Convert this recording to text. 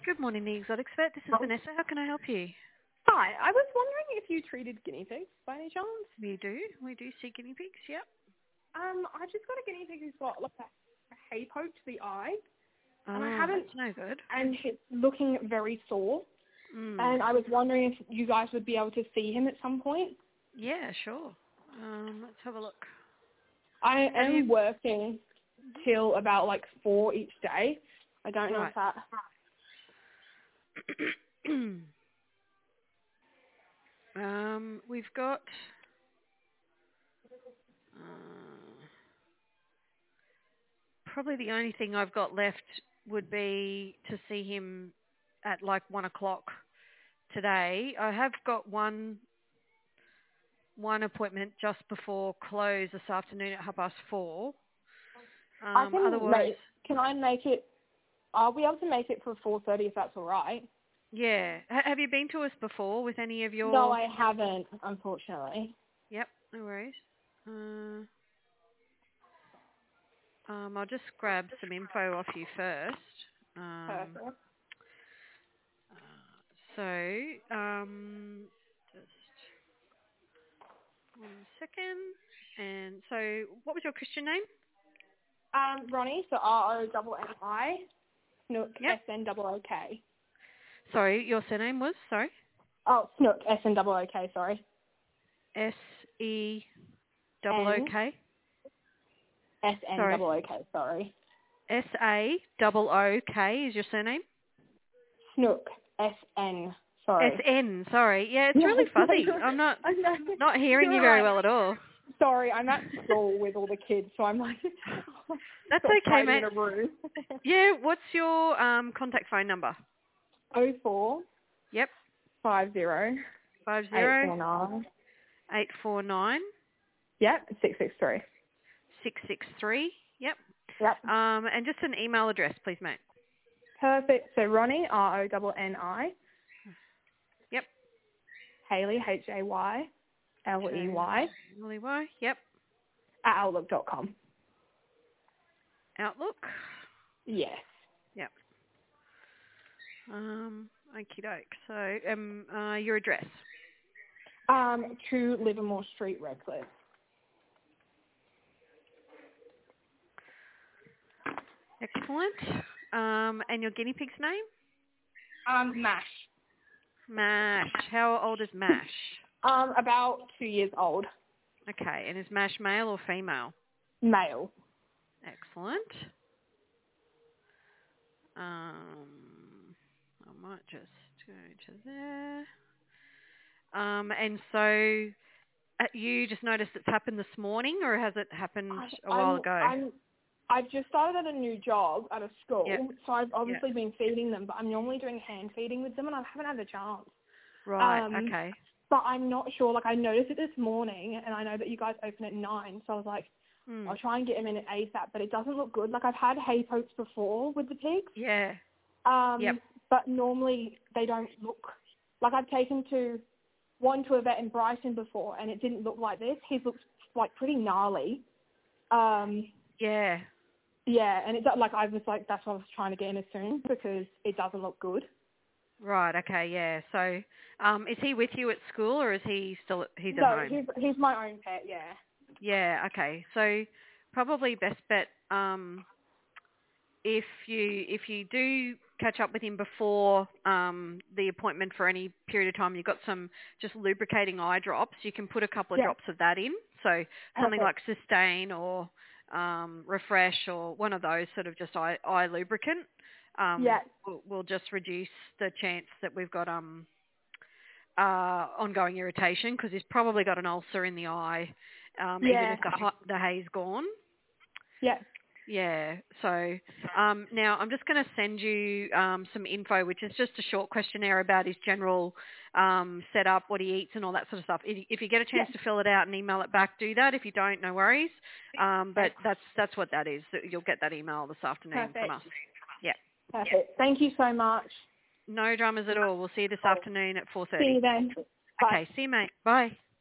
Good morning, the Exotics Vet. This is Vanessa. How can I help you? Hi, I was wondering if you treated guinea pigs by any chance. We do. We do see guinea pigs, yep. I just got a guinea pig who's got like a hay poke to the eye, and I Oh, haven't, that's no good. and he's looking very sore. Mm. And I was wondering if you guys would be able to see him at some point. Yeah, sure. Let's have a look. I Have am you... working till about like 4 each day. I don't know if that. We've got... probably the only thing I've got left would be to see him at like 1 o'clock today. I have got one appointment just before close this afternoon at 4:30. I can Otherwise, Can I make it? I'll be able to make it for 4:30 if that's all right. yeah. Have you been to us before with any of your... No, I haven't, unfortunately. Yep, no worries. I'll just grab some info off you first. Perfect. Just 1 second. And so, what was your Christian name? Ronnie, so RONNI, Snook, Yep. SNOOK. Sorry, your surname was? Sorry. Oh, Snook, SNOOK, sorry. SEOOK. SNOOK, sorry. SAOOK is your surname? Snook, SN, sorry. SN, sorry. Yeah, it's really fuzzy. I'm not hearing you very well at all. Sorry, I'm at school with all the kids, so I'm like... That's sort of okay, hiding mate. in a room. Yeah, what's your contact phone number? 04 Yep. 50 50 849. 849 Yep, 663. 663. Yep. Yep. And just an email address, please, mate. Perfect. So Ronnie, RONNI. Yep. Hayley, HAYLEY. Ley. Yep. At outlook.com. Outlook. Yes. Yep. Okie doke. So, your address. 2 Livermore Street, Redcliffe. Excellent. And your guinea pig's name? Mash. Mash. How old is Mash? About 2 years old. Okay. And is Mash male or female? Male. Excellent. I might just go to there. And so you just noticed it's happened this morning, or has it happened a while ago? I've just started at a new job at a school, Yep. so I've obviously been feeding them, but I'm normally doing hand feeding with them, and I haven't had the chance. Right, okay. But I'm not sure. Like, I noticed it this morning, and I know that you guys open at 9, so I was like, I'll try and get him in at ASAP, but it doesn't look good. Like, I've had hay pokes before with the pigs. Yeah. But normally they don't look... Like, I've taken one to a vet in Brighton before, and it didn't look like this. His looks, like, pretty gnarly. Yeah. Yeah, and it like I was like, that's what I was trying to get in as soon because it doesn't look good. Right, okay, yeah. So, is he with you at school, or is he still he's at home? No, he's my own pet, yeah. Yeah, okay. So, probably best bet if you do catch up with him before the appointment for any period of time, you've got some just lubricating eye drops. You can put a couple of drops of that in. So something like Sustain or Refresh or one of those sort of just eye lubricant. Will just reduce the chance that we've got ongoing irritation because he's probably got an ulcer in the eye, even if the hay's gone. Yeah. Yeah. So now I'm just going to send you some info, which is just a short questionnaire about his general setup, what he eats, and all that sort of stuff. If you get a chance to fill it out and email it back, do that. If you don't, no worries. But that's what that is. You'll get that email this afternoon from us. Yeah. Perfect. Thank you so much. No dramas at all. We'll see you this afternoon at 4:30. See you then. Bye. Okay. See you, mate. Bye.